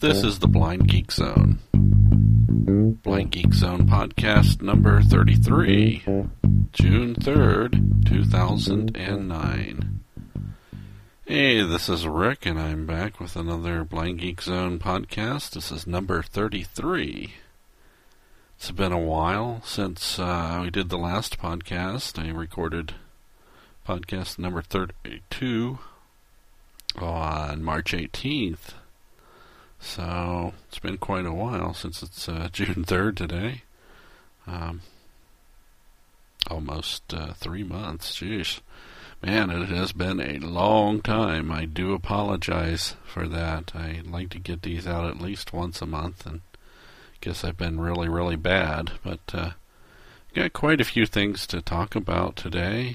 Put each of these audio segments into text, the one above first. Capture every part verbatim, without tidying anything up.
This is the Blind Geek Zone. Blind Geek Zone podcast number thirty-three, June third, two thousand nine. Hey, this is Rick, and I'm back with another Blind Geek Zone podcast. This is number thirty-three. It's been a while since uh, we did the last podcast. I recorded podcast number thirty-two on March eighteenth. So, it's been quite a while since it's uh, June third today. Um, almost uh, three months. Jeez. Man, it has been a long time. I do apologize for that. I like to get these out at least once a month, and guess I've been really, really bad. But uh, got quite a few things to talk about today.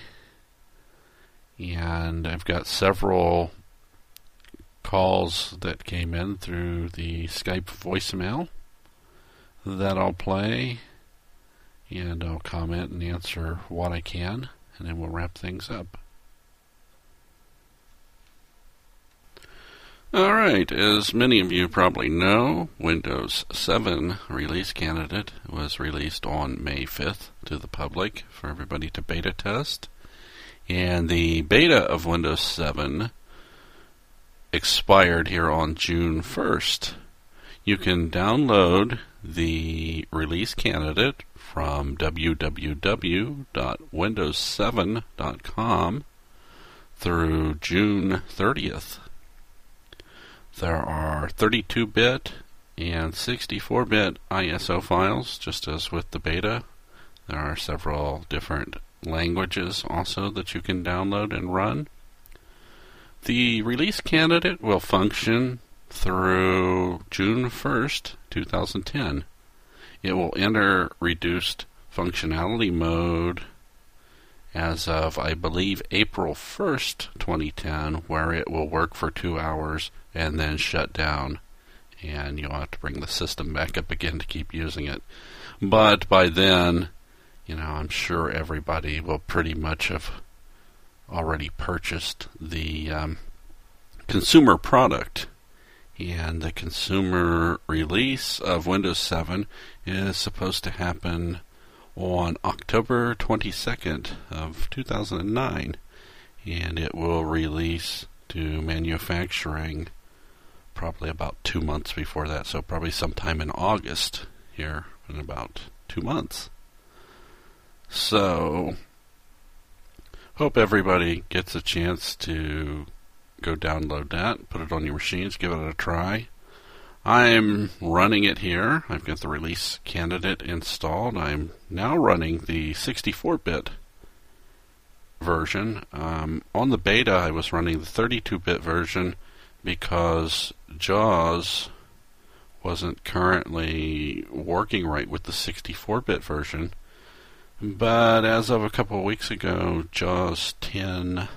And I've got several calls that came in through the Skype voicemail that I'll play, and I'll comment and answer what I can, and then we'll wrap things up. Alright, as many of you probably know, Windows seven release candidate was released on May fifth to the public for everybody to beta test, and the beta of Windows seven expired here on June first. You can download the release candidate from w w w dot windows seven dot com through June thirtieth. There are thirty-two bit and sixty-four bit I S O files, just as with the beta. There are several different languages also that you can download and run. The release candidate will function through June first, two thousand ten. It will enter reduced functionality mode as of, I believe, April first, twenty ten, where it will work for two hours and then shut down, and you'll have to bring the system back up again to keep using it. But by then, you know, I'm sure everybody will pretty much have already purchased the um, consumer product, and the consumer release of Windows seven is supposed to happen on October twenty-second of two thousand nine, and it will release to manufacturing probably about two months before that, so probably sometime in August here in about two months. So hope everybody gets a chance to go download that, put it on your machines, give it a try. I'm running it here. I've got the release candidate installed. I'm now running the sixty-four bit version. Um, on the beta, I was running the thirty-two bit version because JAWS wasn't currently working right with the sixty-four bit version. But as of a couple of weeks ago, JAWS ten,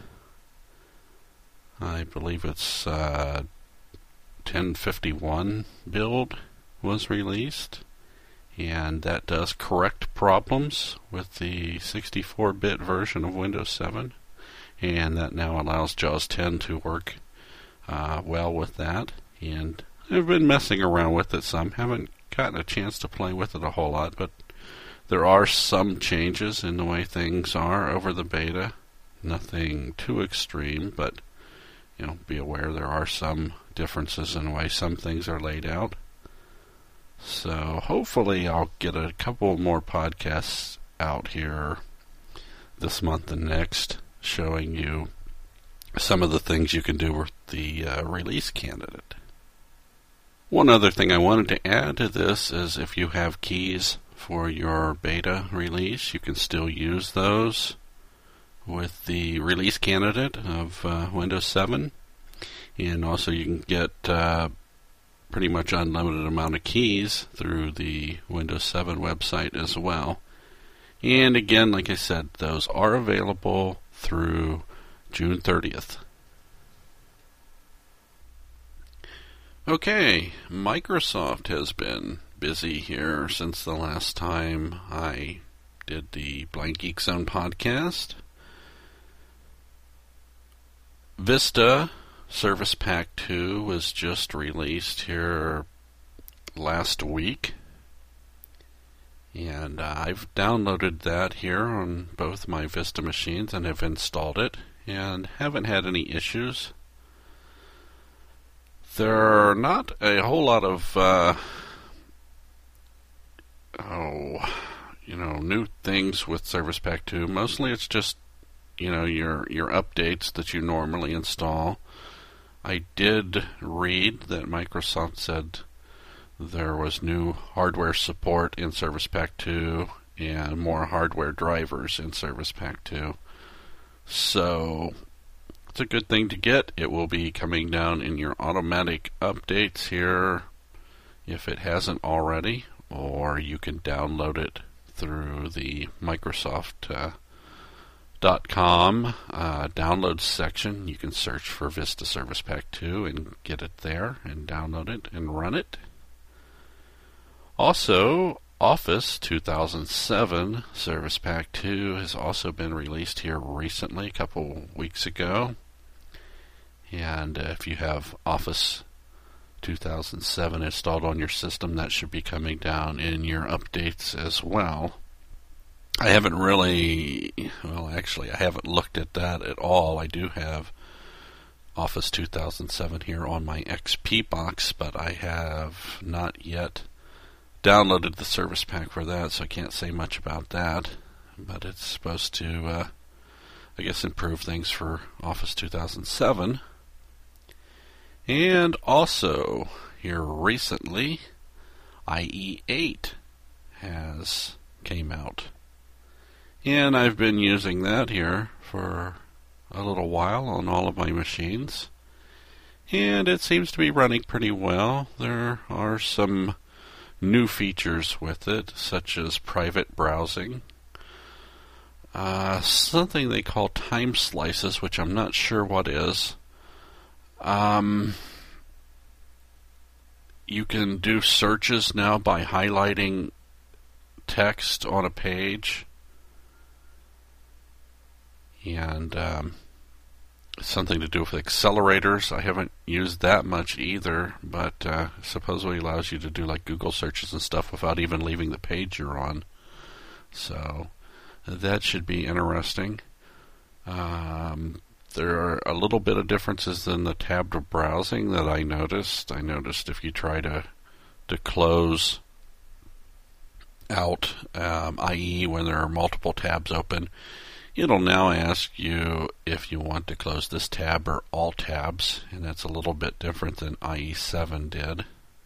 I believe it's uh, ten fifty-one build was released, and that does correct problems with the sixty-four bit version of Windows seven, and that now allows JAWS ten to work uh, well with that. And I've been messing around with it some, haven't gotten a chance to play with it a whole lot, but there are some changes in the way things are over the beta. Nothing too extreme, but you know, be aware there are some differences in the way some things are laid out. So hopefully I'll get a couple more podcasts out here this month and next showing you some of the things you can do with the uh, release candidate. One other thing I wanted to add to this is if you have keys for your beta release, you can still use those with the release candidate of uh, Windows seven, and also you can get uh, pretty much unlimited amount of keys through the Windows seven website as well. And again, like I said, those are available through June thirtieth. Okay, Microsoft has been busy here since the last time I did the Blind Geek Zone podcast. Vista Service Pack two was just released here last week, and uh, I've downloaded that here on both my Vista machines and have installed it and haven't had any issues. There are not a whole lot of uh, oh, you know, new things with Service Pack two. Mostly it's just, you know, your your updates that you normally install. I did read that Microsoft said there was new hardware support in Service Pack two and more hardware drivers in Service Pack two. So it's a good thing to get. It will be coming down in your automatic updates here if it hasn't already, or you can download it through the Microsoft uh, dot com uh, download section. You can search for Vista Service Pack two and get it there and download it and run it. Also, Office two thousand seven Service Pack two has also been released here recently, a couple weeks ago. And uh, if you have Office two thousand seven installed on your system, that should be coming down in your updates as well. I haven't really, well actually I haven't looked at that at all. I do have Office two thousand seven here on my X P box, but I have not yet downloaded the service pack for that, so I can't say much about that. But it's supposed to, uh, I guess, improve things for Office two thousand seven. And also, here recently, I E eight has came out. And I've been using that here for a little while on all of my machines. And it seems to be running pretty well. There are some new features with it, such as private browsing. Uh, something they call time slices, which I'm not sure what is. Um, you can do searches now by highlighting text on a page. And um, something to do with accelerators. I haven't used that much either, but uh, supposedly allows you to do like Google searches and stuff without even leaving the page you're on. So that should be interesting. Um, there are a little bit of differences in the tabbed browsing that I noticed. I noticed if you try to to close out, um, that is when there are multiple tabs open, it'll now ask you if you want to close this tab or all tabs, and that's a little bit different than I E seven did.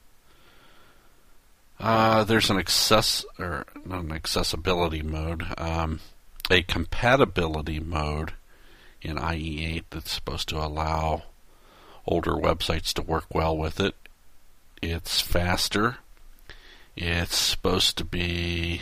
Uh, there's an access or not an accessibility mode, um, a compatibility mode in I E eight that's supposed to allow older websites to work well with it. It's faster. It's supposed to be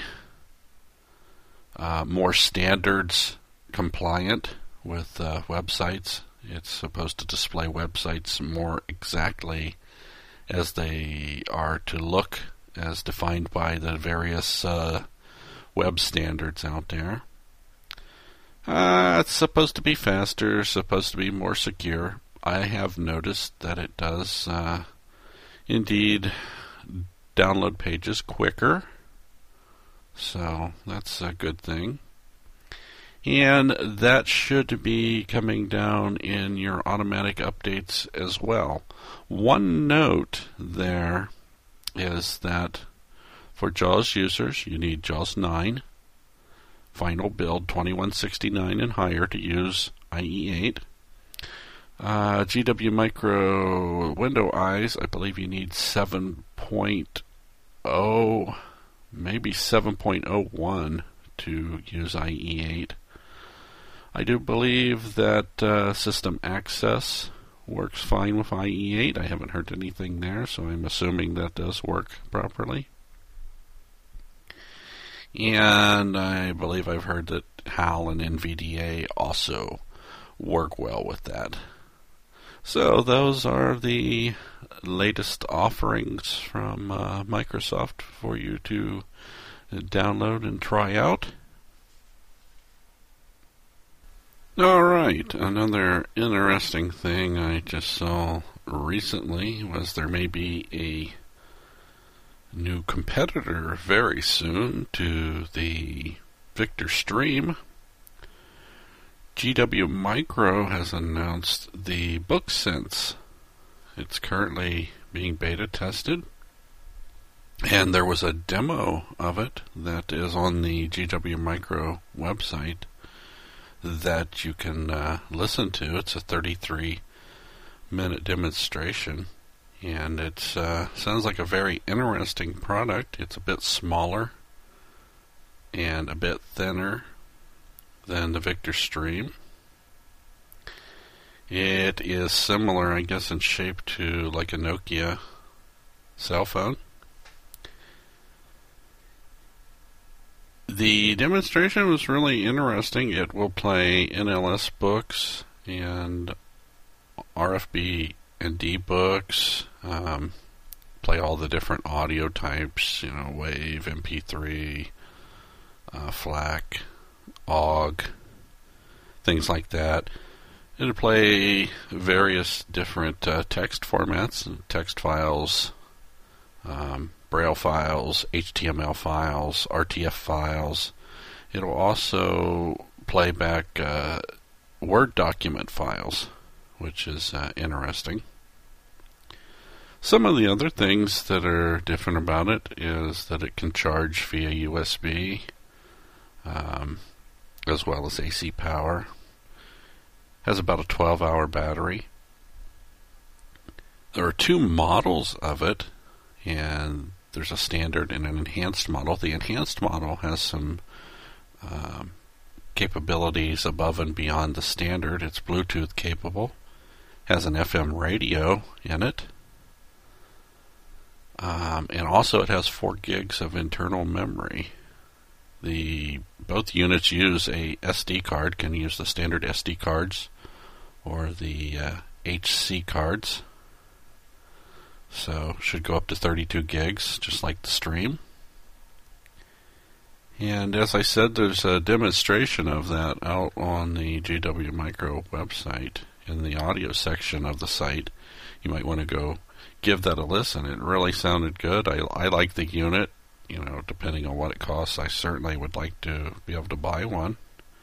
uh, more standards compliant with uh, websites. It's supposed to display websites more exactly as they are to look, as defined by the various uh, web standards out there. Uh, it's supposed to be faster, supposed to be more secure. I have noticed that it does uh, indeed download pages quicker, so that's a good thing. And that should be coming down in your automatic updates as well. One note there is that for JAWS users, you need JAWS nine, final build twenty-one sixty-nine and higher to use I E eight. Uh, G W Micro Window Eyes, I believe you need seven point oh, maybe seven point oh one to use I E eight. I do believe that uh, System Access works fine with I E eight. I haven't heard anything there, so I'm assuming that does work properly. And I believe I've heard that H A L and N V D A also work well with that. So those are the latest offerings from uh, Microsoft for you to download and try out. All right, another interesting thing I just saw recently was there may be a new competitor very soon to the Victor Stream. G W Micro has announced the BookSense. It's currently being beta tested, and there was a demo of it that is on the G W Micro website that you can uh, listen to. It's a thirty-three minute demonstration, and it uh, sounds like a very interesting product. It's a bit smaller and a bit thinner than the Victor Stream. It is similar, I guess, in shape to like a Nokia cell phone. The demonstration was really interesting. It will play N L S books and R F B and D books, um, play all the different audio types, you know, WAV, M P three, uh, FLAC, O G, things like that. It'll play various different uh, text formats, text files, um, Braille files, H T M L files, R T F files. It'll also play back uh, Word document files, which is uh, interesting. Some of the other things that are different about it is that it can charge via U S B, um, as well as A C power. Has about a twelve hour battery. There are two models of it, and there's a standard and an enhanced model. The enhanced model has some um, capabilities above and beyond the standard. It's Bluetooth capable, has an F M radio in it, um, and also it has four gigs of internal memory. The both units use a S D card, can use the standard S D cards or the uh, H C cards. So should go up to thirty-two gigs, just like the Stream. And as I said, there's a demonstration of that out on the G W Micro website in the audio section of the site. You might want to go give that a listen. It really sounded good. I, I like the unit. You know, depending on what it costs, I certainly would like to be able to buy one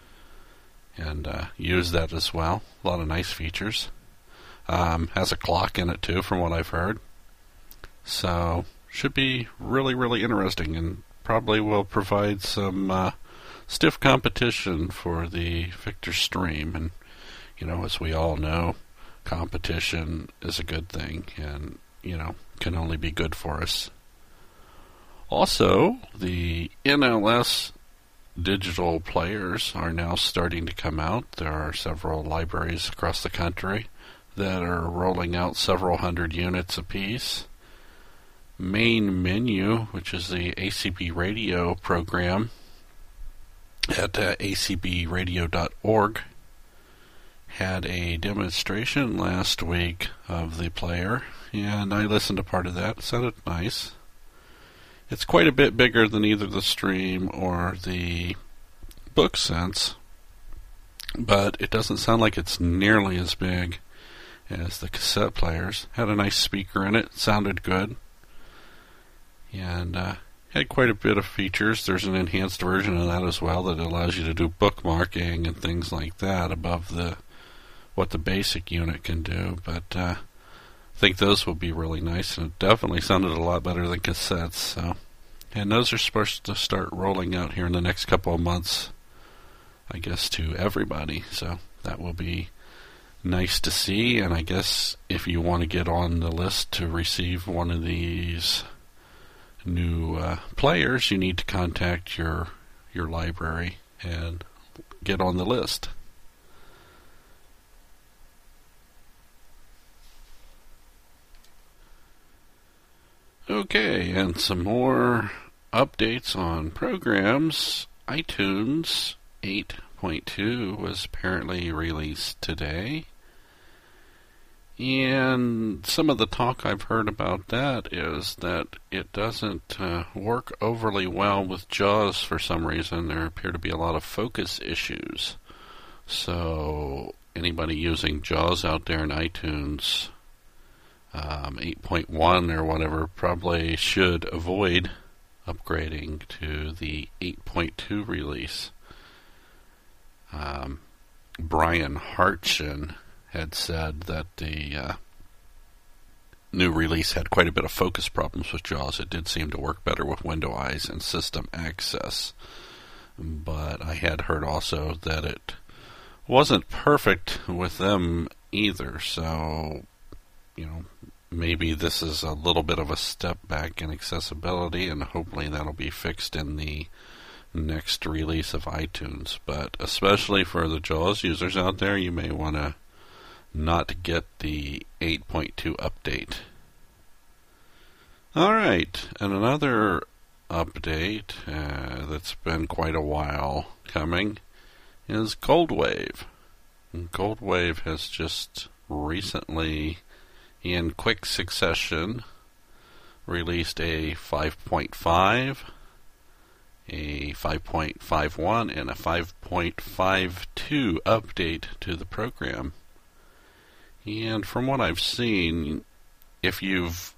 and uh, use that as well. A lot of nice features. Um, has a clock in it too, from what I've heard. So, should be really, really interesting, and probably will provide some uh, stiff competition for the Victor Stream. And, you know, as we all know, competition is a good thing, and, you know, can only be good for us. Also, the N L S digital players are now starting to come out. There are several libraries across the country that are rolling out several hundred units apiece. Main Menu, which is the A C B radio program at uh, A C B radio dot org, had a demonstration last week of the player, and I listened to part of that. It sounded nice. It's quite a bit bigger than either the Stream or the BookSense, but it doesn't sound like it's nearly as big as the cassette players. Had a nice speaker in it, sounded good, and uh, had quite a bit of features. There's an enhanced version of that as well that allows you to do bookmarking and things like that above the what the basic unit can do, but uh, I think those will be really nice, and it definitely sounded a lot better than cassettes. So, and those are supposed to start rolling out here in the next couple of months, I guess, to everybody. So that will be nice to see, and I guess if you want to get on the list to receive one of these new uh, players, you need to contact your your library and get on the list. Okay, and some more updates on programs. iTunes eight point two was apparently released today. And some of the talk I've heard about that is that it doesn't uh, work overly well with JAWS for some reason. There appear to be a lot of focus issues. So anybody using JAWS out there in iTunes um, eight point one or whatever probably should avoid upgrading to the eight point two release. Um, Brian Hartchin had said that the uh, new release had quite a bit of focus problems with JAWS. It did seem to work better with window eyes and system access. But I had heard also that it wasn't perfect with them either. So, you know, maybe this is a little bit of a step back in accessibility, and hopefully that'll be fixed in the next release of iTunes. But especially for the JAWS users out there, you may want to not get the eight point two update. Alright, and another update uh, that's been quite a while coming is Goldwave. And Goldwave has just recently, in quick succession, released a five point five, a five point five one, and a five point five two update to the program. And from what I've seen, if you've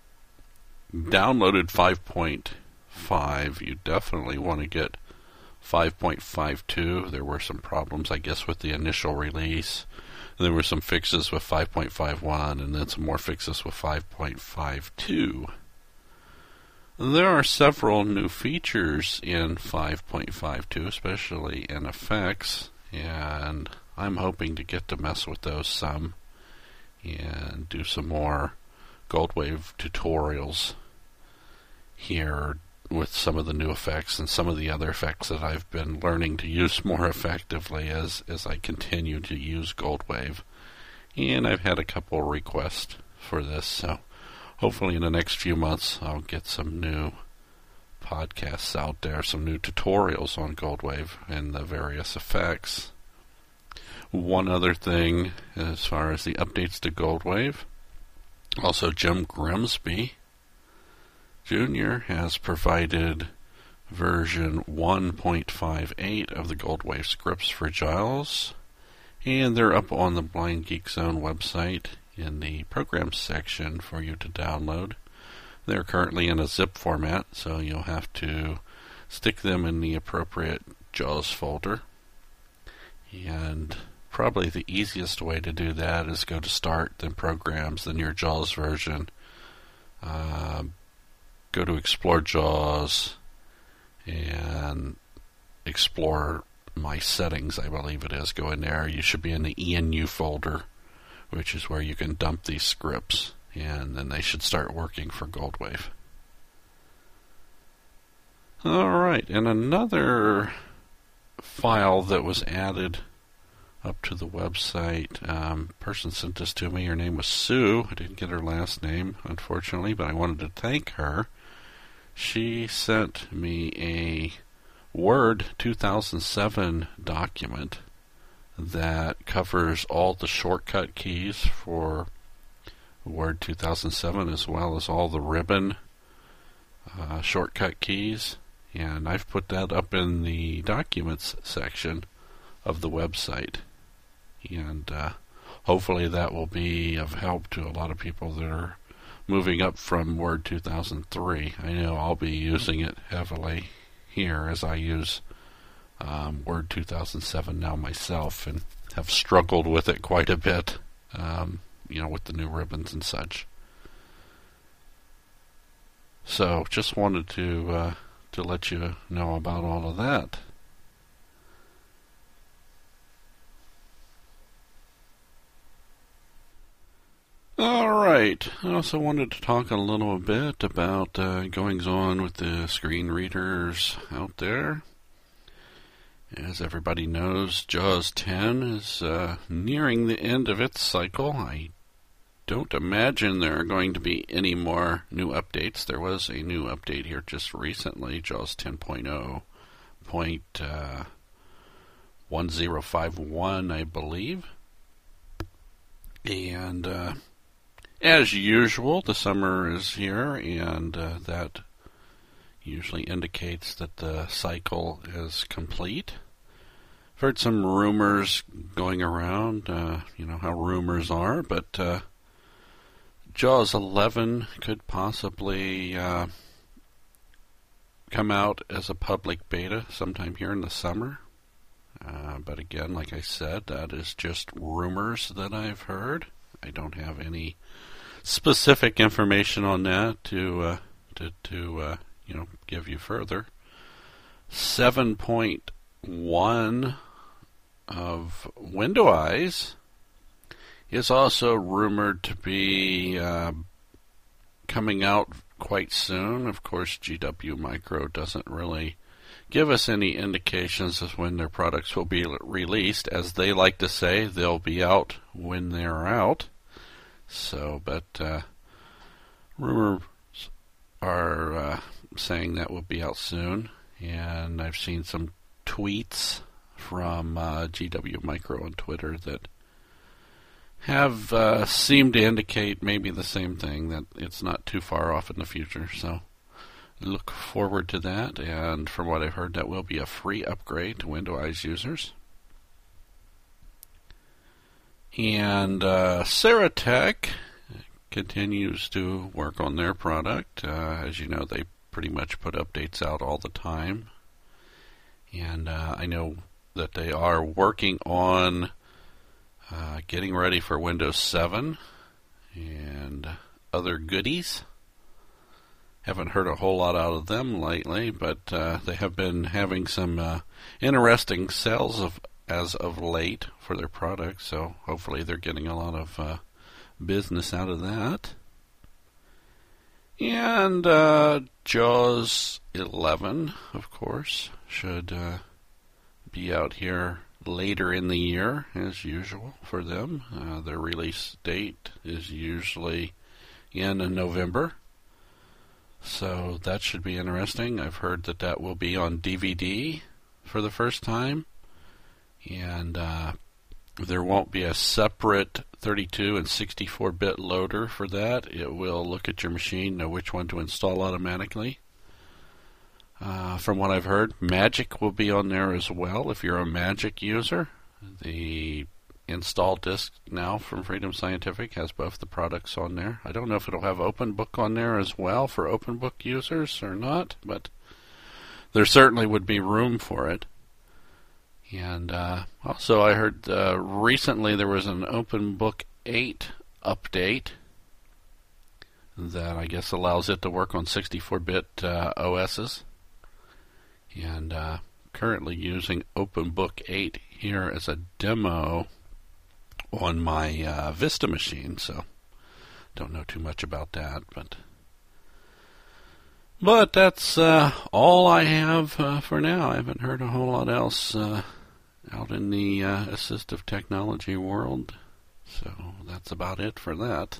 downloaded five point five, you definitely want to get five point five two. There were some problems, I guess, with the initial release. There were some fixes with five point five one, and then some more fixes with five point five two. There are several new features in five point five two, especially in effects, and I'm hoping to get to mess with those some and do some more Goldwave tutorials here with some of the new effects and some of the other effects that I've been learning to use more effectively as, as I continue to use Goldwave. And I've had a couple of requests for this, so hopefully in the next few months I'll get some new podcasts out there, some new tutorials on Goldwave and the various effects. One other thing as far as the updates to Goldwave, also Jim Grimsby Junior has provided version one point five eight of the Goldwave scripts for JAWS, and they're up on the Blind Geek Zone website in the programs section for you to download. They're currently in a zip format, so you'll have to stick them in the appropriate JAWS folder. And probably the easiest way to do that is go to Start, then Programs, then your JAWS version. Uh, go to Explore JAWS and explore My Settings, I believe it is. Go in there. You should be in the E N U folder, which is where you can dump these scripts, and then they should start working for Goldwave. Alright, and another file that was added up to the website, um, person sent this to me. Her name was Sue. I didn't get her last name, unfortunately, but I wanted to thank her. She sent me a Word two thousand seven document that covers all the shortcut keys for Word two thousand seven, as well as all the ribbon uh, shortcut keys. And I've put that up in the Documents section of the website. And uh, hopefully that will be of help to a lot of people that are moving up from Word two thousand three. I know I'll be using it heavily here as I use um, Word two thousand seven now myself, and have struggled with it quite a bit, um, you know, with the new ribbons and such. So just wanted to uh, to let you know about all of that. Alright, I also wanted to talk a little bit about uh, goings on with the screen readers out there. As everybody knows, JAWS ten is uh, nearing the end of its cycle. I don't imagine there are going to be any more new updates. There was a new update here just recently, JAWS ten point oh point one zero five one, I believe. And uh, as usual, the summer is here, and uh, that usually indicates that the cycle is complete. I've heard some rumors going around, uh, you know how rumors are, but uh, JAWS eleven could possibly uh, come out as a public beta sometime here in the summer. Uh, but again, like I said, that is just rumors that I've heard. I don't have any specific information on that to uh, to, to uh, you know give you further. seven point one of Windows is also rumored to be uh, coming out quite soon. Of course, G W Micro doesn't really give us any indications of when their products will be released. As they like to say, they'll be out when they're out. So, but uh, rumors are uh, saying that will be out soon, and I've seen some tweets from uh, G W Micro on Twitter that have uh, seemed to indicate maybe the same thing, that it's not too far off in the future. So look forward to that, and from what I've heard, that will be a free upgrade to Windows users. And uh, Ceratec continues to work on their product. Uh, as you know, they pretty much put updates out all the time. And uh, I know that they are working on uh, getting ready for Windows seven and other goodies. Haven't heard a whole lot out of them lately, but uh, they have been having some uh, interesting sales of as of late for their products, so hopefully they're getting a lot of uh, business out of that. And uh, JAWS eleven, of course, should uh, be out here later in the year, as usual for them. Uh, their release date is usually in November, so that should be interesting. I've heard that that will be on D V D for the first time. And uh, there won't be a separate thirty-two and sixty-four bit loader for that. It will look at your machine, know which one to install automatically. Uh, from what I've heard, Magic will be on there as well if you're a Magic user. The install disk now from Freedom Scientific has both the products on there. I don't know if it'll have OpenBook on there as well for OpenBook users or not, but there certainly would be room for it. And uh, also I heard uh, recently there was an OpenBook eight update that I guess allows it to work on sixty-four bit uh, O Ss. And uh, currently using OpenBook eight here as a demo on my uh, Vista machine, so don't know too much about that, but but that's uh, all I have uh, for now. I haven't heard a whole lot else uh, out in the uh, assistive technology world, so that's about it for that.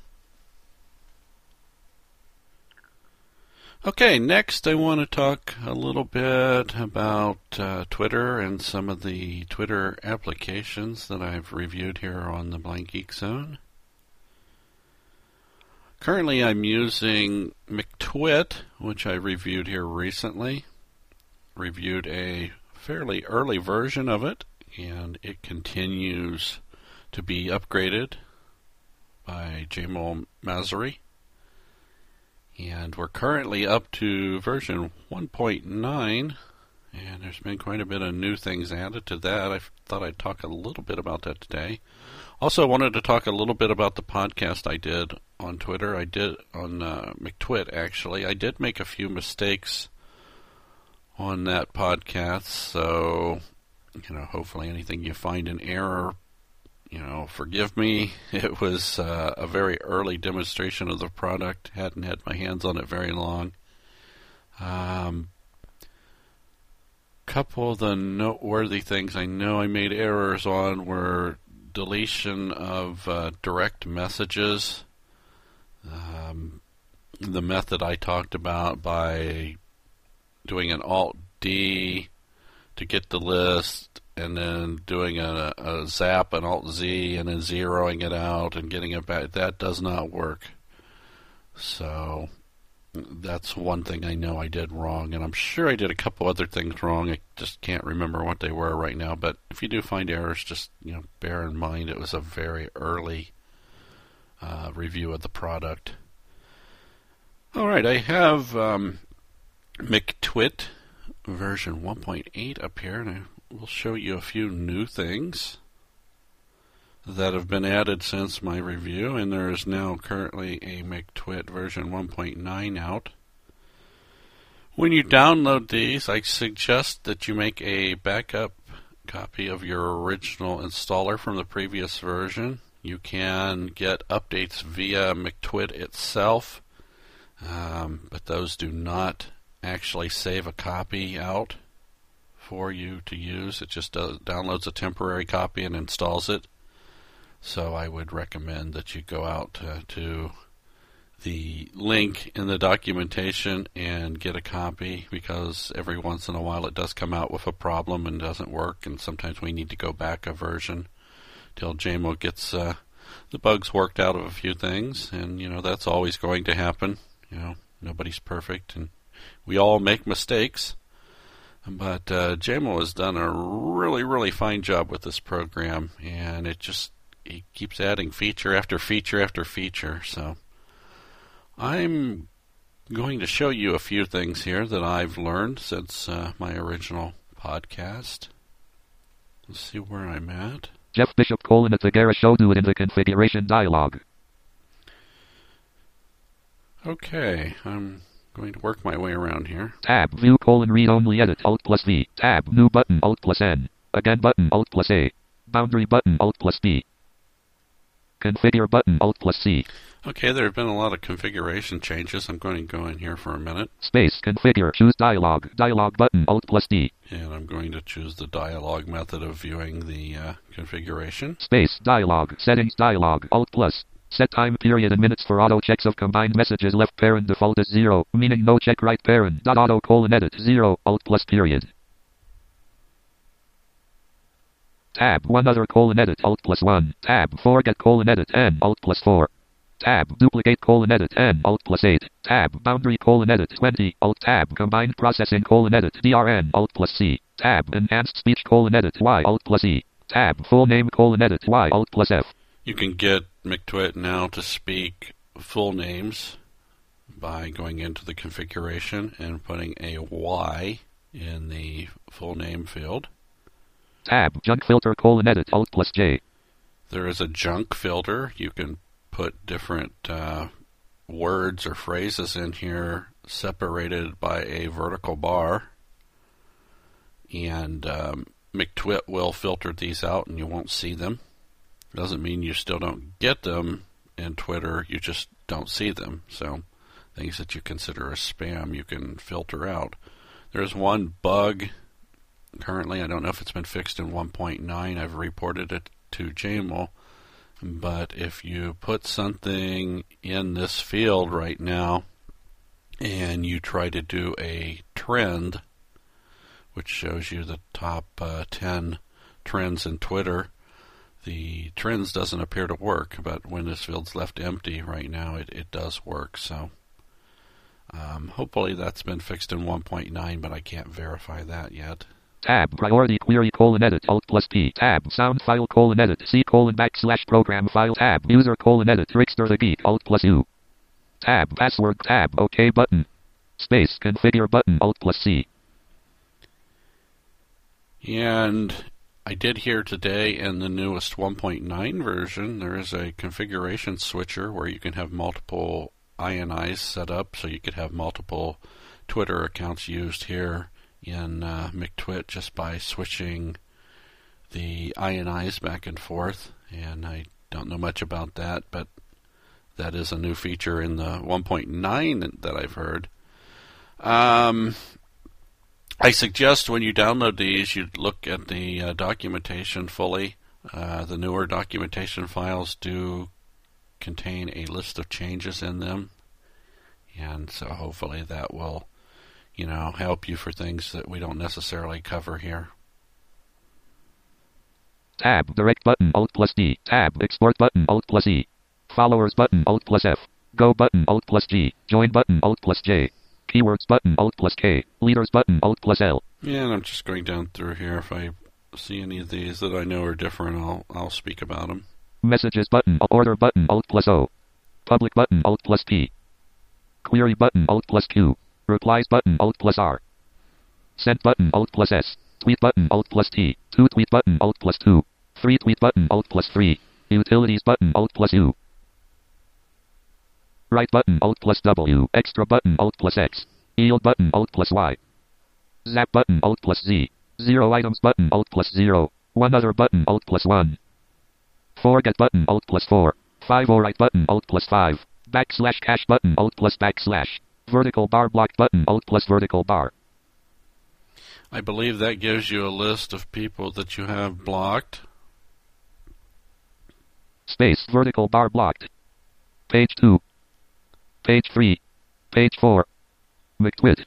Okay, next I want to talk a little bit about uh, Twitter and some of the Twitter applications that I've reviewed here on the Blind Geek Zone. Currently I'm using McTwit, which I reviewed here recently. Reviewed a fairly early version of it, and it continues to be upgraded by Jamal Masri. And we're currently up to version one point nine, and there's been quite a bit of new things added to that. I thought I'd talk a little bit about that today. Also wanted to talk a little bit about the podcast I did on Twitter. I did on uh, McTwit, actually. I did make a few mistakes on that podcast, so, you know, hopefully anything you find in error, you know, forgive me. It was uh, a very early demonstration of the product. Hadn't had my hands on it very long. Um, couple of the noteworthy things I know I made errors on were deletion of uh, direct messages. Um, the method I talked about by doing an Alt-D to get the list, and then doing a, a zap, an Alt-Z, and then zeroing it out and getting it back. That does not work. So That's one thing I know I did wrong, and I'm sure I did a couple other things wrong. I just can't remember what they were right now. But if you do find errors, just you know, bear in mind it was a very early uh, review of the product. All right, I have um, McTwit version one point eight up here, and I will show you a few new things that have been added since my review, and there is now currently a McTwit version one point nine out. When you download these, I suggest that you make a backup copy of your original installer from the previous version. You can get updates via McTwit itself, um, but those do not actually save a copy out for you to use. It just does, downloads a temporary copy and installs it. So I would recommend that you go out uh, to the link in the documentation and get a copy, because every once in a while it does come out with a problem and doesn't work, and sometimes we need to go back a version till J M O gets uh, the bugs worked out of a few things, and you know that's always going to happen. You know, nobody's perfect, and we all make mistakes. But uh, J M O has done a really, really fine job with this program, and it just he keeps adding feature after feature after feature. So I'm going to show you a few things here that I've learned since uh, my original podcast. Let's see where I'm at. Jeff Bishop colon at the Gara show, do it in the configuration dialog. Okay, I'm going to work my way around here. Tab, view colon read only edit, Alt plus V. Tab, new button, Alt plus N. Again button, Alt plus A. Boundary button, Alt plus B. Configure button, Alt plus C. Okay, there have been a lot of configuration changes. I'm going to go in here for a minute. Space, configure, choose dialog. Dialog button, Alt plus D. And I'm going to choose the dialog method of viewing the uh, configuration. Space, dialog, settings dialog, Alt plus. Set time period in minutes for auto checks of combined messages. Left parent default is zero, meaning no check right parent. Dot auto colon edit, zero, Alt plus period. Tab, one other colon edit, Alt plus one. Tab, forget colon edit, N, Alt plus four. Tab, duplicate colon edit, N, Alt plus eight. Tab, boundary colon edit, twenty. Alt tab, combined processing colon edit, D R N, Alt plus C. Tab, enhanced speech colon edit, Y, Alt plus E. Tab, full name colon edit, Y, Alt plus F. You can get McTwit now to speak full names by going into the configuration and putting a Y in the full name field. Tab, junk filter colon edit, Alt plus J. There is a junk filter. You can put different uh, words or phrases in here separated by a vertical bar. And um, McTwit will filter these out and you won't see them. Doesn't mean you still don't get them in Twitter, you just don't see them. So things that you consider as spam you can filter out. There's one bug currently, I don't know if it's been fixed in one point nine. I've reported it to J M O. But if you put something in this field right now and you try to do a trend, which shows you the top uh, ten trends in Twitter, the trends doesn't appear to work, but when this field's left empty right now, it, it does work. So um, hopefully that's been fixed in one point nine, but I can't verify that yet. Tab, priority query colon edit, Alt plus P. Tab, sound file colon edit, C colon backslash program file. Tab, user colon edit, Rickster the Geek, Alt plus U. Tab, password. Tab, OK button. Space, configure button, Alt plus C. And I did hear today in the newest one point nine version, there is a configuration switcher where you can have multiple I N Is set up, so you could have multiple Twitter accounts used here in uh, McTwit just by switching the I N Is back and forth. And I don't know much about that, but that is a new feature in the one point nine that I've heard. Um... I suggest when you download these, you look at the uh, documentation fully. Uh, the newer documentation files do contain a list of changes in them, and so hopefully that will, you know, help you for things that we don't necessarily cover here. Tab, direct button, Alt plus D. Tab, export button, Alt plus E. Followers button, Alt plus F. Go button, Alt plus G. Join button, Alt plus J. Keywords button, Alt plus K. Leaders button, Alt plus L. Yeah, and I'm just going down through here. If I see any of these that I know are different, I'll I'll speak about them. Messages button, Order button, Alt plus O. Public button, Alt plus P. Query button, Alt plus Q. Replies button, Alt plus R. Send button, Alt plus S. Tweet button, Alt plus T. Two tweet button, Alt plus two. Three tweet button, Alt plus three. Utilities button, Alt plus U. Write button, Alt plus W. Extra button, Alt plus X. Yield button, Alt plus Y. Zap button, Alt plus Z. Zero items button, Alt plus zero. One other button, Alt plus one. Forget button, Alt plus four. Five overwrite button, Alt plus five. Backslash cache button, Alt plus backslash. Vertical bar block button, Alt plus vertical bar. I believe that gives you a list of people that you have blocked. Space, vertical bar blocked. Page two. Page three. Page four. McTwit.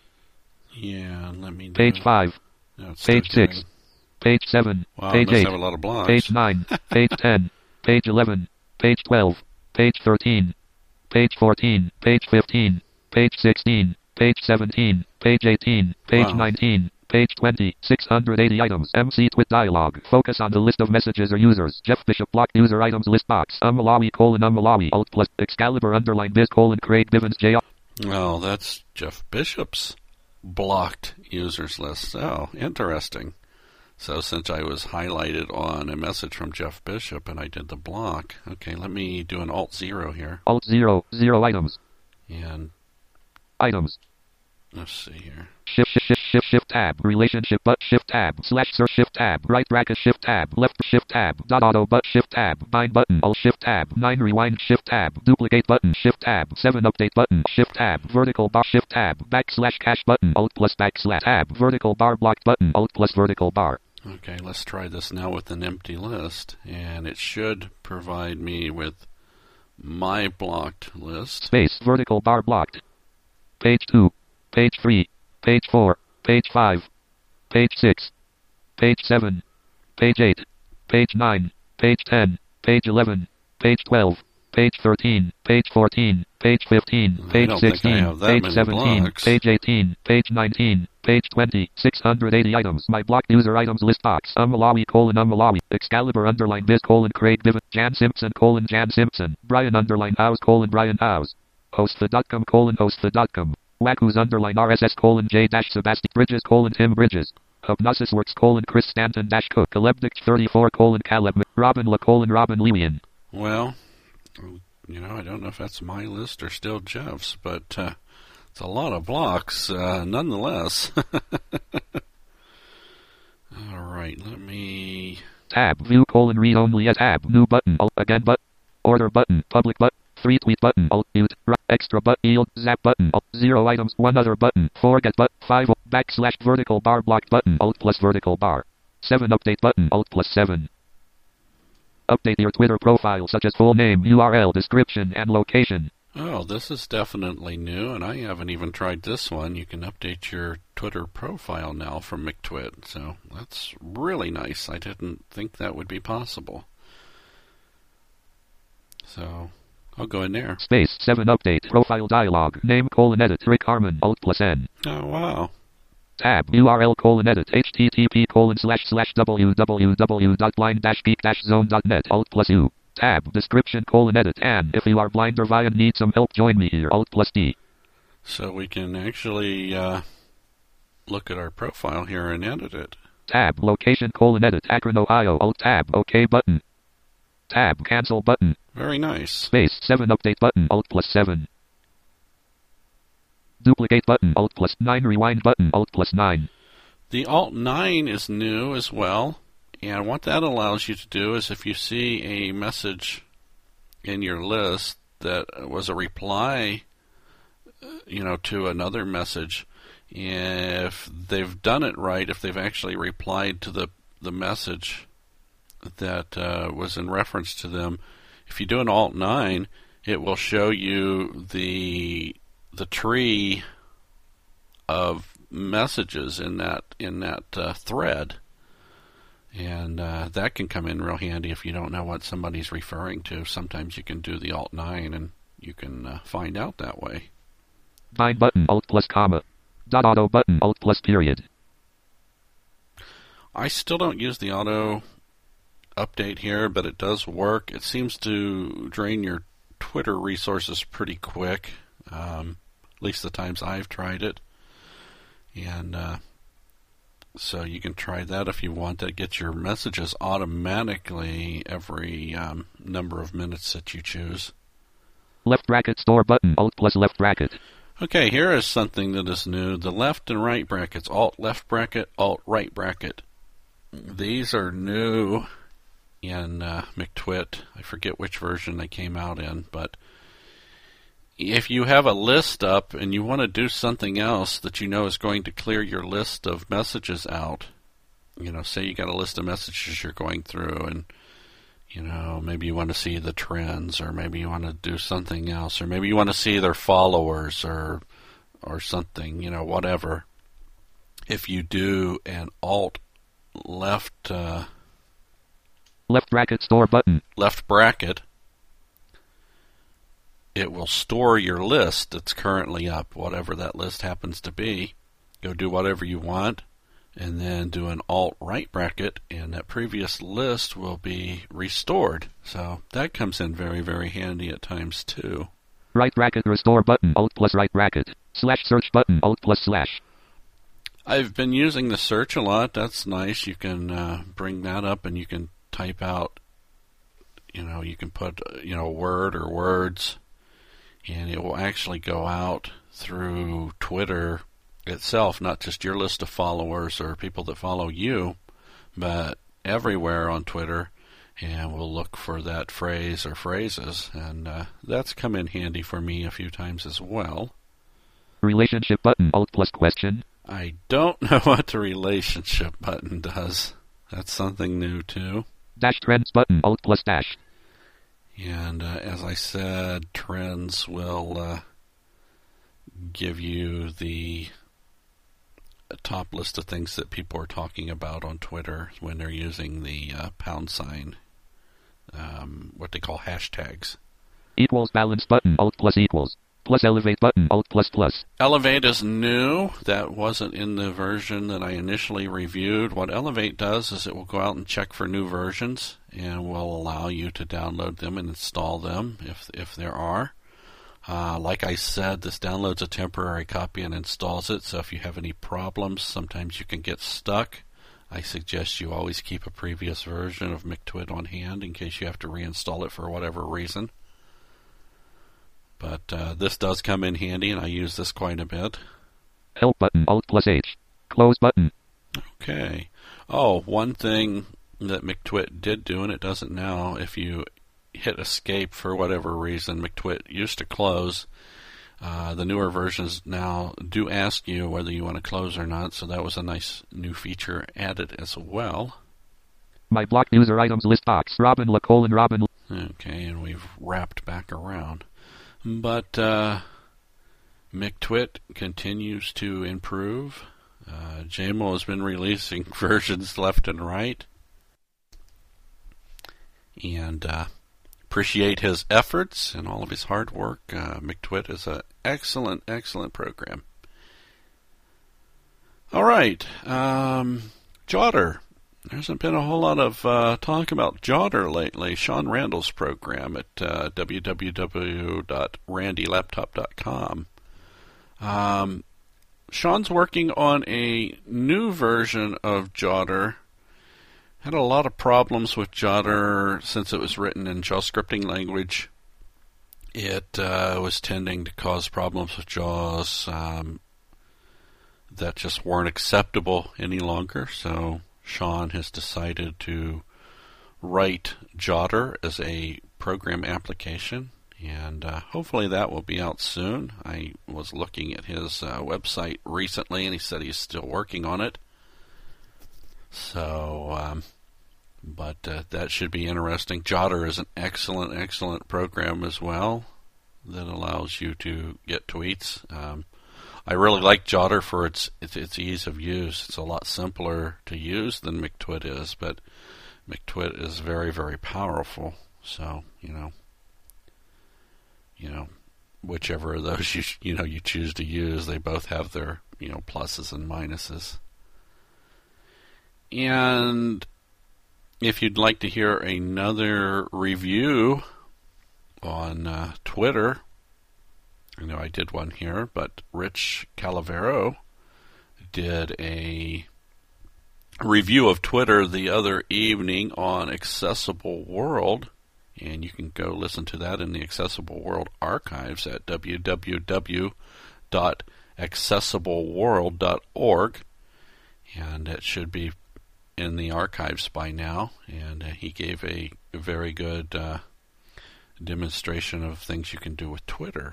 Yeah, let me do Page five. No, it's Page still six. getting- Page seven. Wow, Page it must eight. have a lot of blocks. Page nine. Page ten. Page eleven. Page twelve. Page thirteen. Page fourteen. Page fifteen. Page sixteen. Page seventeen. Page eighteen. Page Wow. nineteen. Page twenty. six hundred eighty items. M C Twit dialog. Focus on the list of messages or users. Jeff Bishop block user items list box. Umalawi colon Umalawi. Alt plus Excalibur underline biz colon Craig Bivens J. Well, that's Jeff Bishop's blocked users list. Oh, interesting. So since I was highlighted on a message from Jeff Bishop and I did the block, okay, let me do an Alt zero here. Alt zero. Zero items. And Items. let's see here. Shift, shift, shift, shift, shift, tab, relationship, but shift tab, slash search, shift tab, right bracket, shift tab, left shift tab, dot auto, but shift tab, bind button, alt shift tab, nine rewind, shift tab, duplicate button, shift tab, seven update button, shift tab, vertical bar, shift tab, backslash cache button, alt plus backslash tab, vertical bar blocked button, alt plus vertical bar. Okay, let's try this now with an empty list, and it should provide me with my blocked list. Space, vertical bar blocked. Page two, page three, page four, page five, page six, page seven, page eight, page nine, page ten, page eleven, page twelve, page thirteen, page fourteen, page fifteen, I page don't think I sixteen, have that page many seventeen, blocks. page eighteen, page nineteen, page twenty, six hundred eighty items. My blocked user items list box. Umalawi colon Umalawi. Excalibur underline biz colon Craig Divan. Jan Simpson colon Jan Simpson. Brian underline House colon Brian House. Hostfed.com colon Hostfed.com. Wackoos underline R S S colon J dash Sebastian Bridges colon Tim Bridges. Hypnosis Works colon Chris Stanton dash Cook. Calebdic thirty-four colon Caleb. Robin La colon Robin Lewian. Well, you know, I don't know if that's my list or still Jeff's, but uh, it's a lot of blocks uh, nonetheless. All right, let me... Tab. View colon read only as tab. New button. Alt again but. Order button. Public but. Three tweet button. Alt mute. R- extra but. Yield. Zap button. Alt. Zero items. One other button. Forget but. Five. Backslash vertical bar blocked button. Alt plus vertical bar. Seven update button. Alt plus seven. Update your Twitter profile such as full name, U R L, description, and location. Oh, this is definitely new, and I haven't even tried this one. You can update your Twitter profile now from McTwit, so that's really nice. I didn't think that would be possible. So, I'll go in there. Space seven update profile dialog. Name colon edit Rick Harmon. Alt plus N. Oh, wow. Tab U R L colon edit http colon slash slash www dot blind dash geek dash zone dot net. Alt plus U. Tab description colon edit and if you are blind or via need some help join me here. Alt plus D. So we can actually uh, look at our profile here and edit it. Tab location colon edit Akron Ohio. Alt tab OK button. Tab cancel button. Very nice. Space seven update button. Alt plus seven. Duplicate button. Alt plus nine. Rewind button. Alt plus nine. The Alt nine is new as well. And what that allows you to do is if you see a message in your list that was a reply, you know, to another message, if they've done it right, if they've actually replied to the, the message that uh, was in reference to them, if you do an Alt nine, it will show you the the tree of messages in that in that uh, thread, and uh, that can come in real handy if you don't know what somebody's referring to. Sometimes you can do the Alt nine and you can uh, find out that way. Find button, Alt plus comma. Dot auto button, Alt plus period. I still don't use the auto update here, but it does work. It seems to drain your Twitter resources pretty quick, um, at least the times I've tried it. And uh, so you can try that if you want. That gets your messages automatically every um, number of minutes that you choose. Left bracket store button, Alt plus left bracket. Okay, here is something that is new. The left and right brackets, Alt left bracket, Alt right bracket. These are new in uh, McTwit. I forget which version they came out in, but if you have a list up and you want to do something else that you know is going to clear your list of messages out, you know, say you got a list of messages you're going through and, you know, maybe you want to see the trends, or maybe you want to do something else, or maybe you want to see their followers or or something, you know, whatever. If you do an Alt left uh, left bracket store button, left bracket, it will store your list that's currently up, whatever that list happens to be. Go do whatever you want, and then do an Alt right bracket, and that previous list will be restored. So that comes in very, very handy at times too. Right bracket restore button, Alt plus right bracket. Slash search button, Alt plus slash. I've been using the search a lot. That's nice. You can uh, bring that up and you can type out, you know, you can put, you know, a word or words, and it will actually go out through Twitter itself, not just your list of followers or people that follow you, but everywhere on Twitter, and we'll look for that phrase or phrases, and uh, that's come in handy for me a few times as well. Relationship button, Alt plus question. I don't know what the relationship button does. That's something new too. Dash trends button, Alt plus dash. And uh, as I said, trends will uh, give you the top list of things that people are talking about on Twitter when they're using the uh, pound sign, um, what they call hashtags. Equals balance button, Alt plus equals. Plus elevate button, Alt plus plus. Elevate is new. That wasn't in the version that I initially reviewed. What Elevate does is it will go out and check for new versions and will allow you to download them and install them if if there are. Uh, like I said, this downloads a temporary copy and installs it, so if you have any problems, sometimes you can get stuck. I suggest you always keep a previous version of McTwit on hand in case you have to reinstall it for whatever reason. But uh, this does come in handy, and I use this quite a bit. Help button, Alt plus H. Close button. Okay. Oh, one thing that McTwit did do, and it doesn't now, if you hit escape for whatever reason, McTwit used to close. Uh, the newer versions now do ask you whether you want to close or not, so that was a nice new feature added as well. My blocked user items list box. Robin La colon Robin. Okay, and we've wrapped back around. But uh, McTwit continues to improve. Uh, J M O has been releasing versions left and right. And uh, appreciate his efforts and all of his hard work. Uh, McTwit is an excellent, excellent program. All right. Um, Jodder. There hasn't been a whole lot of uh, talk about Jodder lately. Sean Randall's program at uh, w w w dot randy laptop dot com. Um, Sean's working on a new version of Jodder. Had a lot of problems with Jodder since it was written in JavaScripting language. It uh, was tending to cause problems with JAWS um, that just weren't acceptable any longer, so Sean has decided to write Jodder as a program application, and uh, hopefully that will be out soon. I was looking at his uh, website recently, and he said he's still working on it. So, um, but uh, that should be interesting. Jodder is an excellent, excellent program as well that allows you to get tweets. Um, I really like Jodder for its, its its ease of use. It's a lot simpler to use than McTwit is, but McTwit is very, very powerful. So, you know, you know, whichever of those you you know you choose to use, they both have their, you know, pluses and minuses. And if you'd like to hear another review on uh, Twitter, I know I did one here, but Rich Calavero did a review of Twitter the other evening on Accessible World, and you can go listen to that in the Accessible World archives at w w w dot accessible world dot org, and it should be in the archives by now. And uh, he gave a very good uh, demonstration of things you can do with Twitter.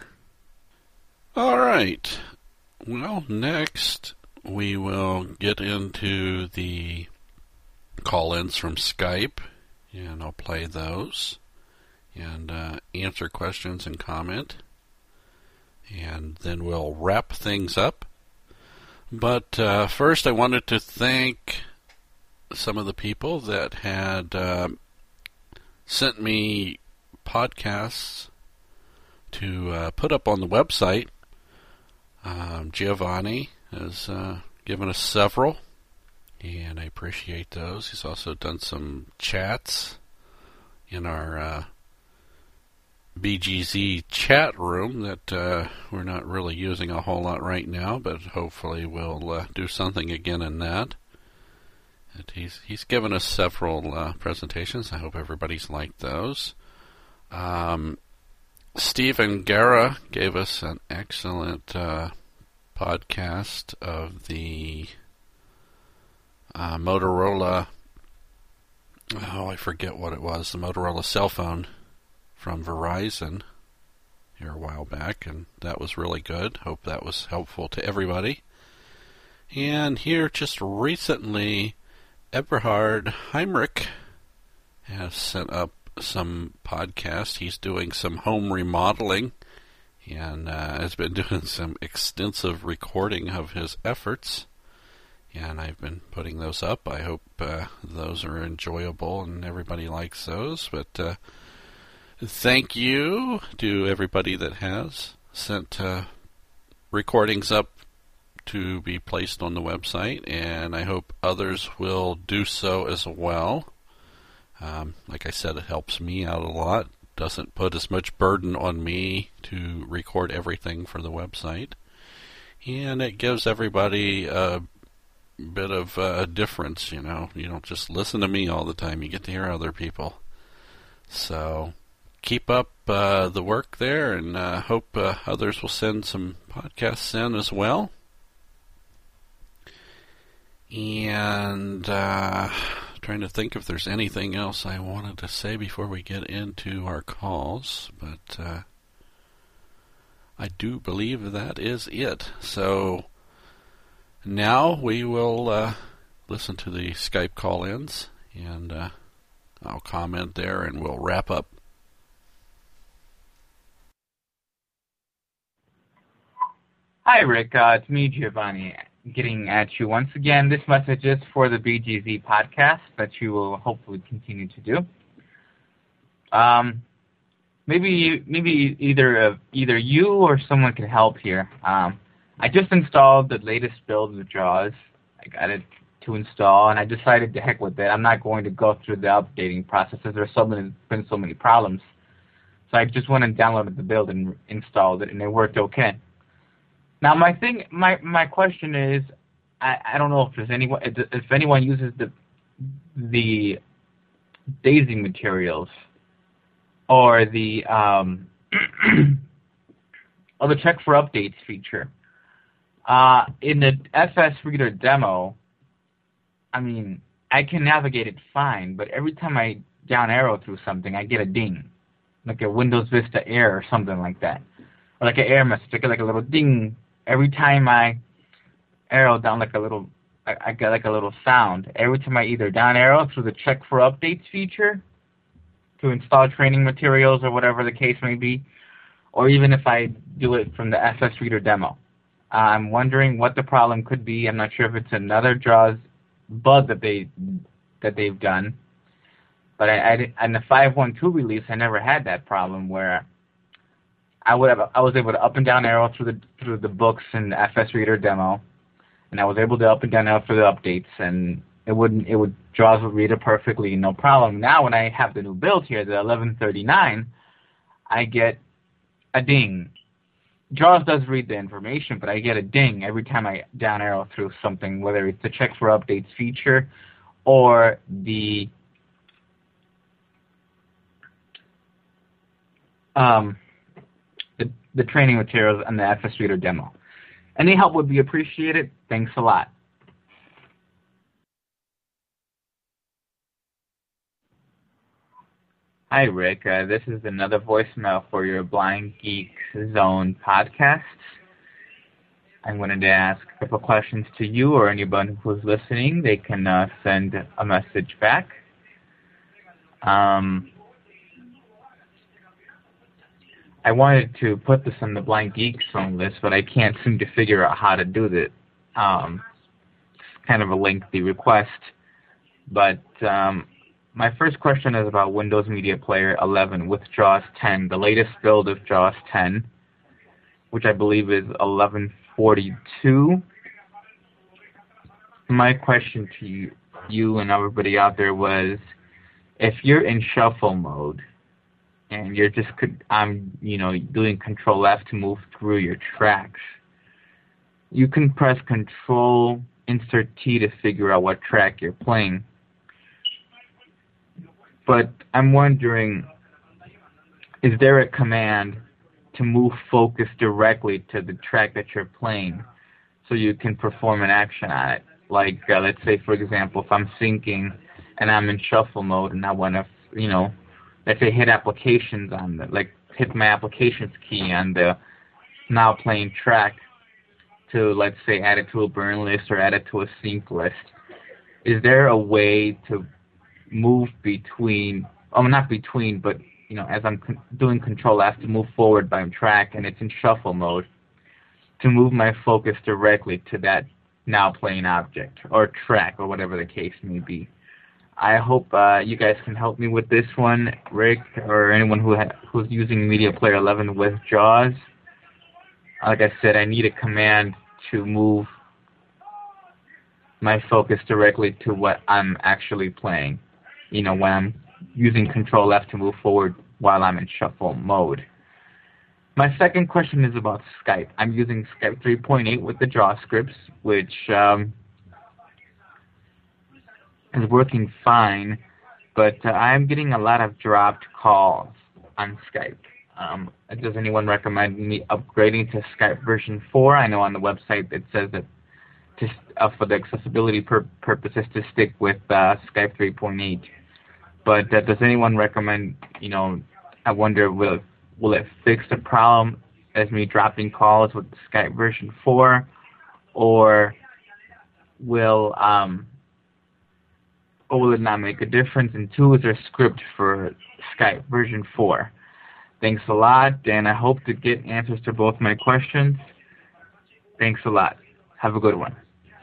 All right. Well, next we will get into the call-ins from Skype, and I'll play those and uh, answer questions and comment, and then we'll wrap things up. But uh, first I wanted to thank some of the people that had uh, sent me podcasts to uh, put up on the website. Um, Giovanni has uh, given us several, and I appreciate those. He's also done some chats in our uh, B G Z chat room that uh, we're not really using a whole lot right now, but hopefully we'll uh, do something again in that. And he's he's given us several uh, presentations. I hope everybody's liked those. Um, Stephen Guerra gave us an excellent uh, podcast of the uh, Motorola, oh, I forget what it was, the Motorola cell phone from Verizon here a while back, and that was really good. Hope that was helpful to everybody. And here just recently, Eberhard Heinrich has sent up some podcasts. He's doing some home remodeling and uh, has been doing some extensive recording of his efforts, and I've been putting those up. I hope uh, those are enjoyable and everybody likes those. But uh, thank you to everybody that has sent uh, recordings up to be placed on the website, and I hope others will do so as well. Um, like I said, it helps me out a lot. Doesn't put as much burden on me to record everything for the website, and it gives everybody a bit of a difference. You know, you don't just listen to me all the time. You get to hear other people. So keep up uh, the work there, and uh, hope uh, others will send some podcasts in as well. And uh, trying to think if there's anything else I wanted to say before we get into our calls, but uh, I do believe that is it. So now we will uh, listen to the Skype call-ins, and uh, I'll comment there, and we'll wrap up. Hi, Rick. Uh, it's me, Giovanni, getting at you once again. This message is for the B G Z podcast that you will hopefully continue to do. Um, maybe maybe either uh, either you or someone can help here. Um, I just installed the latest build of JAWS. I got it to install, and I decided to heck with it. I'm not going to go through the updating processes. There's so many, been so many problems. So I just went and downloaded the build and installed it, and it worked okay. Now my thing, my my question is, I, I don't know if there's anyone if anyone uses the the daisy materials or the um, or the check for updates feature uh, in the F S Reader demo. I mean, I can navigate it fine, but every time I down arrow through something, I get a ding, like a Windows Vista error or something like that, or like an error message, I get like a little ding. Every time I arrow down, like a little, I, I get like a little sound. Every time I either down arrow through the check for updates feature to install training materials or whatever the case may be, or even if I do it from the F S Reader demo. Uh, I'm wondering what the problem could be. I'm not sure if it's another JAWS bug that they that they've done. But I, I in the five point one two release, I never had that problem where I would have I was able to up and down arrow through the through the books in the F S Reader demo, and I was able to up and down arrow through the updates, and it wouldn't it would JAWS would read it perfectly, no problem. Now when I have the new build here, the eleven thirty-nine, I get a ding. JAWS does read the information, but I get a ding every time I down arrow through something, whether it's the check for updates feature or the um, the, the training materials and the F S Reader demo. Any help would be appreciated. Thanks a lot. Hi, Rick. Uh, this is another voicemail for your Blind Geek Zone podcast. I wanted to ask a couple questions to you or anyone who's listening. They can uh, send a message back. Um, I wanted to put this on the Blind Geek Zone list, but I can't seem to figure out how to do that. Um, it's kind of a lengthy request, but um, my first question is about Windows Media Player eleven with JAWS ten, the latest build of JAWS ten, which I believe is eleven forty-two. My question to you, you and everybody out there was, if you're in shuffle mode and you're just, I'm, you know, doing Control F to move through your tracks, you can press Control Insert T to figure out what track you're playing. But I'm wondering, is there a command to move focus directly to the track that you're playing so you can perform an action on it? Like, uh, let's say, for example, if I'm syncing and I'm in shuffle mode and I want to, you know, let's say hit applications on the, like, hit my applications key on the now playing track to, let's say, add it to a burn list or add it to a sync list. Is there a way to move between, oh, not between, but, you know, as I'm con doing Control F to move forward by track and it's in shuffle mode, to move my focus directly to that now playing object or track or whatever the case may be? I hope uh, you guys can help me with this one, Rick, or anyone who ha who's using Media Player eleven with JAWS. Like I said, I need a command to move my focus directly to what I'm actually playing, you know, when I'm using Control F to move forward while I'm in shuffle mode. My second question is about Skype. I'm using Skype three point eight with the JavaScripts, which um, is working fine, but uh, I'm getting a lot of dropped calls on Skype. Um, does anyone recommend me upgrading to Skype version four? I know on the website it says that to, uh, for the accessibility pur purposes to stick with uh, Skype three point eight. But uh, does anyone recommend, you know, I wonder, will, will it fix the problem as me dropping calls with Skype version four? Or will, um, or will it not make a difference? And two, is there a script for Skype version four? Thanks a lot, and I hope to get answers to both my questions. Thanks a lot. Have a good one.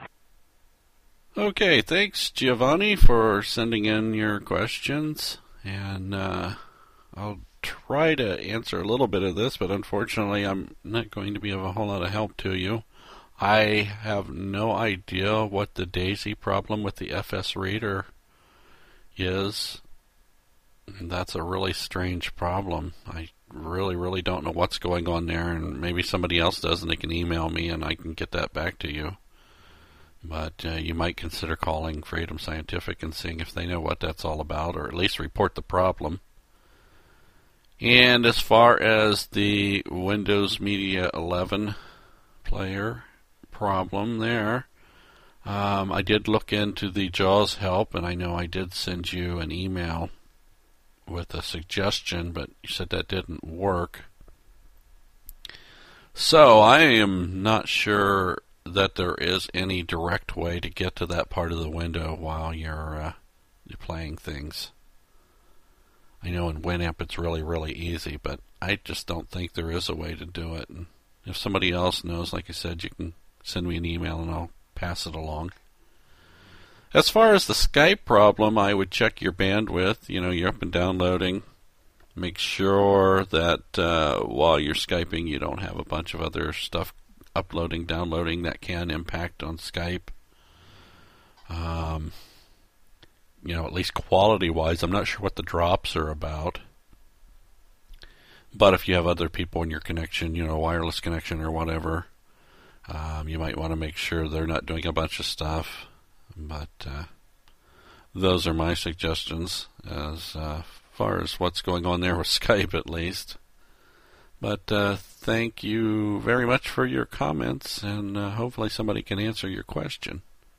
Okay, thanks, Giovanni, for sending in your questions. And uh, I'll try to answer a little bit of this, but unfortunately I'm not going to be of a whole lot of help to you. I have no idea what the DAISY problem with the F S Reader is. That's a really strange problem. I really, really don't know what's going on there, and maybe somebody else does, and they can email me and I can get that back to you. But uh, you might consider calling Freedom Scientific and seeing if they know what that's all about, or at least report the problem. And as far as the Windows Media eleven player problem there, um, I did look into the JAWS help, and I know I did send you an email with a suggestion, but you said that didn't work. So I am not sure that there is any direct way to get to that part of the window while you're, uh, you're playing things. I know in Winamp it's really, really easy, but I just don't think there is a way to do it. And if somebody else knows, like I said, you can send me an email and I'll pass it along. As far as the Skype problem, I would check your bandwidth. You know, you're up and downloading Make sure that uh, while you're Skyping, you don't have a bunch of other stuff uploading, downloading that can impact on Skype. Um, you know, at least quality-wise, I'm not sure what the drops are about. But if you have other people in your connection, you know, wireless connection or whatever, um, you might want to make sure they're not doing a bunch of stuff. But uh, those are my suggestions as uh, far as what's going on there with Skype, at least. But uh, thank you very much for your comments, and uh, hopefully somebody can answer your question.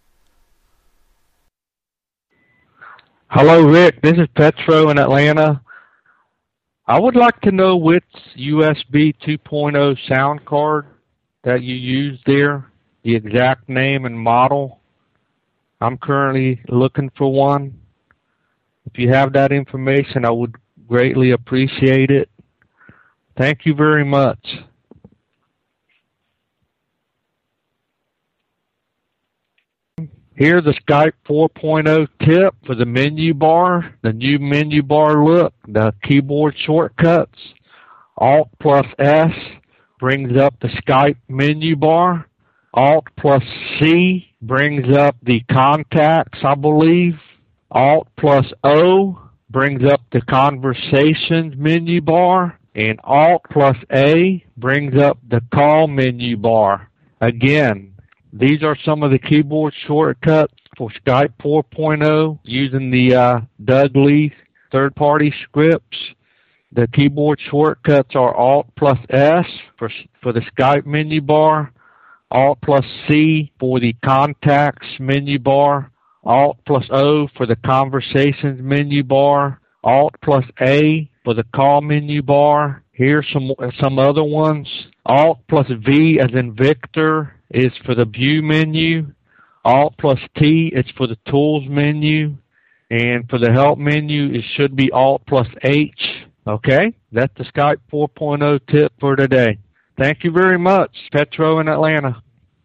Hello, Rick. This is Petro in Atlanta. I would like to know which U S B two point oh sound card that you use there, the exact name and model. I'm currently looking for one. If you have that information, I would greatly appreciate it. Thank you very much. Here's the Skype four point oh tip for the menu bar, the new menu bar look, the keyboard shortcuts. Alt plus S brings up the Skype menu bar. Alt plus C brings up the contacts, I believe. Alt plus O brings up the conversations menu bar. And Alt plus A brings up the call menu bar. Again, these are some of the keyboard shortcuts for Skype four point oh using the uh, Doug Lee third-party scripts. The keyboard shortcuts are Alt plus S for, for the Skype menu bar, Alt plus C for the contacts menu bar, Alt plus O for the conversations menu bar, Alt plus A for the call menu bar. Here's some some other ones. Alt plus V as in Victor is for the view menu. Alt plus T is for the tools menu. And for the help menu, it should be Alt plus H. Okay, that's the Skype four point oh tip for today. Thank you very much, Petro in Atlanta.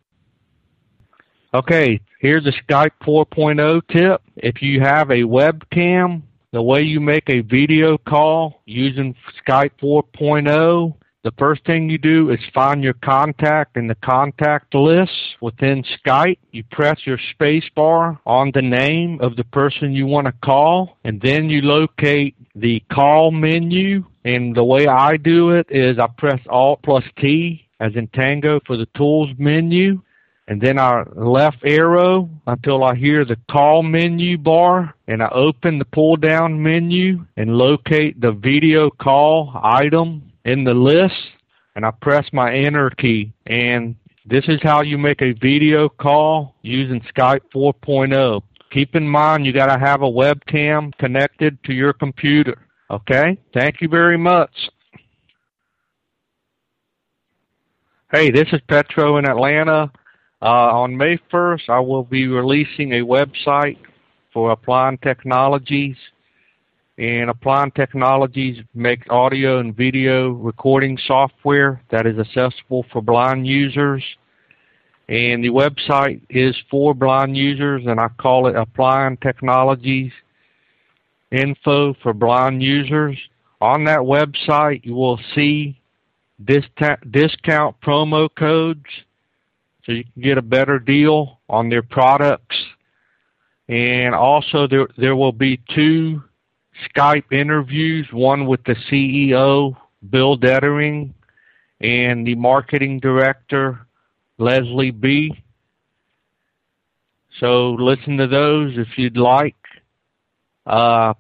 Okay, here's the Skype four point oh tip. If you have a webcam, the way you make a video call using Skype four point oh, the first thing you do is find your contact in the contact list within Skype. You press your space bar on the name of the person you want to call, and then you locate the call menu. And the way I do it is I press Alt plus T as in Tango for the tools menu, and then I left arrow until I hear the call menu bar, and I open the pull down menu and locate the video call item in the list, and I press my enter key. And this is how you make a video call using Skype four point oh. Keep in mind you got to have a webcam connected to your computer. Okay? Thank you very much. Hey, this is Petro in Atlanta. Uh, on May first, I will be releasing a website for Applied Technologies. And Applied Technologies makes audio and video recording software that is accessible for blind users. And the website is for blind users, and I call it Applied Technologies Info for Blind Users. On that website, you will see discount, discount promo codes so you can get a better deal on their products. And also there, there will be two Skype interviews, one with the C E O, Bill Dettering, and the marketing director, Leslie B. So listen to those if you'd like. Uh,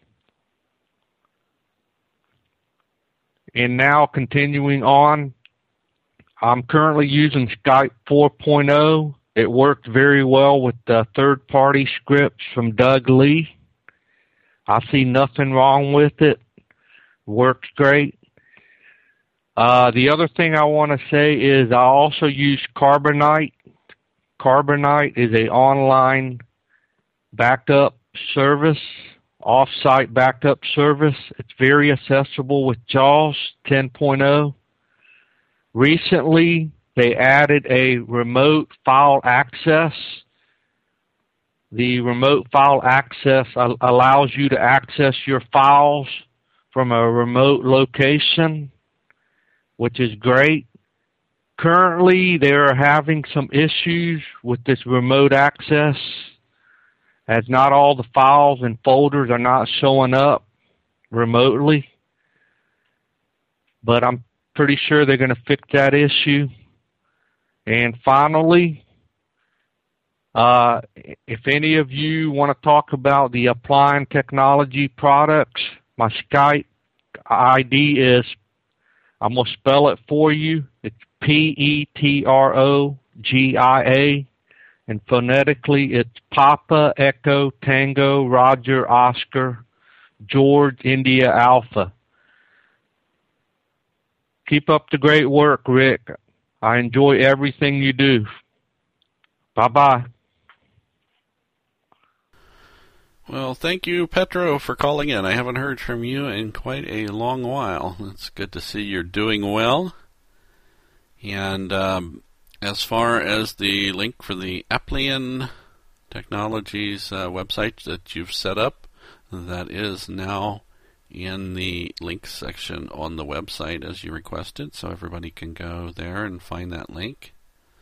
and now continuing on, I'm currently using Skype four point oh. It worked very well with the third-party scripts from Doug Lee. I see nothing wrong with it. Works great. Uh, the other thing I want to say is I also use Carbonite. Carbonite is an online backup service, off-site backup service. It's very accessible with JAWS ten point oh. Recently, they added a remote file access. The remote file access allows you to access your files from a remote location, which is great. Currently, they are having some issues with this remote access, as not all the files and folders are not showing up remotely. But I'm pretty sure they're going to fix that issue. And finally, uh, if any of you want to talk about the Applying Technology products, my Skype I D is, I'm going to spell it for you. It's P E T R O G I A, and phonetically it's Papa, Echo, Tango, Roger, Oscar, George, India, Alpha. Keep up the great work, Rick. I enjoy everything you do. Bye-bye. Well, thank you, Petro, for calling in. I haven't heard from you in quite a long while. It's good to see you're doing well. And um, as far as the link for the Applying Technologies uh, website that you've set up, that is now in the links section on the website as you requested, so everybody can go there and find that link.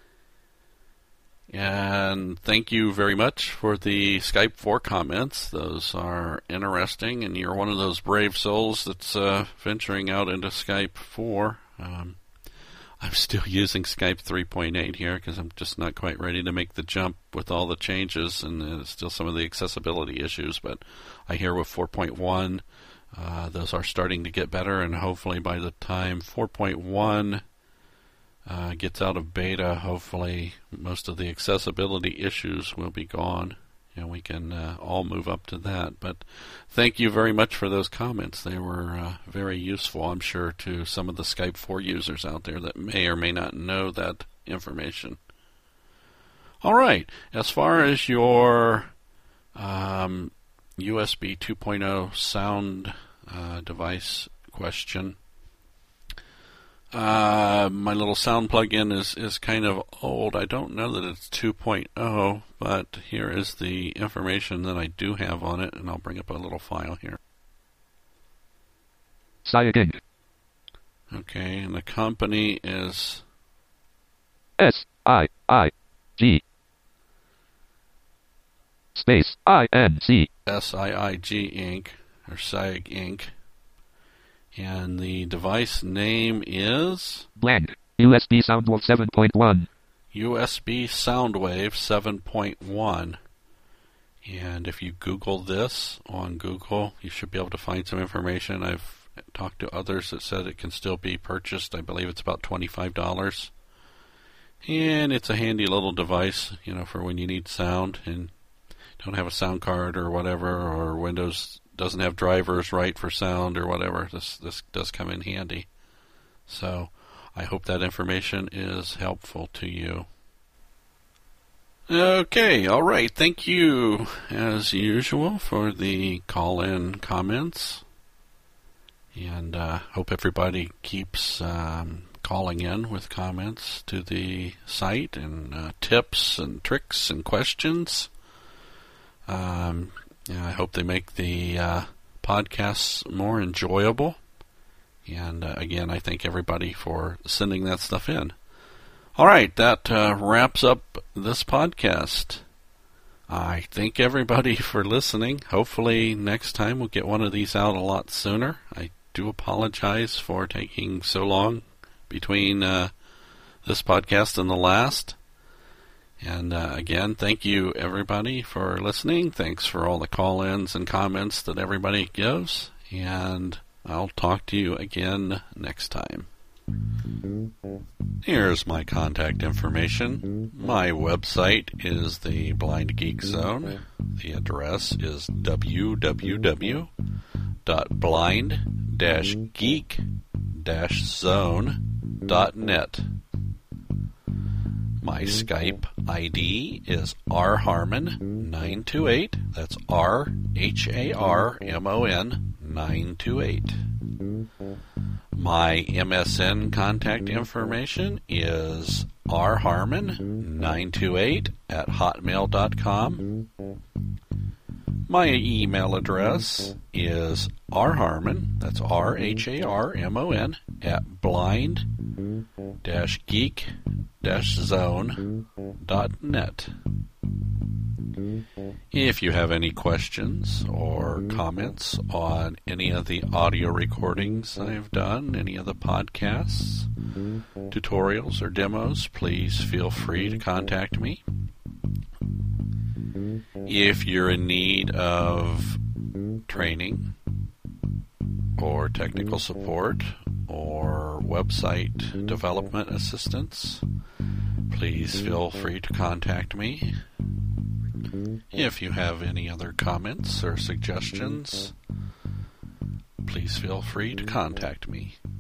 And thank you very much for the Skype four comments. Those are interesting, and you're one of those brave souls that's uh, venturing out into Skype four. Um, I'm still using Skype three point eight here because I'm just not quite ready to make the jump with all the changes, and uh, still some of the accessibility issues. But I hear with four point one, uh, those are starting to get better, and hopefully by the time four point one uh, gets out of beta, hopefully most of the accessibility issues will be gone, and we can uh, all move up to that. But thank you very much for those comments. They were uh, very useful, I'm sure, to some of the Skype four users out there that may or may not know that information. All right, as far as your um, U S B two point oh sound uh, device question, Uh, my little sound plug-in is, is kind of old. I don't know that it's two point oh, but here is the information that I do have on it, and I'll bring up a little file here. Siag. Okay, and the company is S I I G space I N C S I I G Incorporated, or SIAG Incorporated. And the device name is blank U S B Soundwave seven point one. U S B Soundwave seven point one. And if you Google this on Google, you should be able to find some information. I've talked to others that said it can still be purchased. I believe it's about twenty-five dollars. And it's a handy little device, you know, for when you need sound and don't have a sound card or whatever, or Windows doesn't have drivers right for sound or whatever. This this does come in handy. So I hope that information is helpful to you. Okay, all right. Thank you, as usual, for the call-in comments. And uh, hope everybody keeps um, calling in with comments to the site and uh, tips and tricks and questions. Um, yeah, I hope they make the uh, podcasts more enjoyable. And uh, again, I thank everybody for sending that stuff in. All right, that uh, wraps up this podcast. I thank everybody for listening. Hopefully next time we'll get one of these out a lot sooner. I do apologize for taking so long between uh, this podcast and the last. And uh, again, thank you everybody for listening. Thanks for all the call-ins and comments that everybody gives. And I'll talk to you again next time. Here's my contact information. My website is the Blind Geek Zone. The address is w w w dot blind dash geek dash zone dot net. My Skype I D is r harmon nine two eight. That's R H A R M O N nine two eight. My M S N contact information is r harmon nine two eight at hotmail dot com. My email address is rharmon, that's R H A R M O N, at blind-geek-zone dot net. If you have any questions or comments on any of the audio recordings I've done, any of the podcasts, tutorials, or demos, please feel free to contact me. If you're in need of training or technical support or website development assistance, please feel free to contact me. If you have any other comments or suggestions, please feel free to contact me.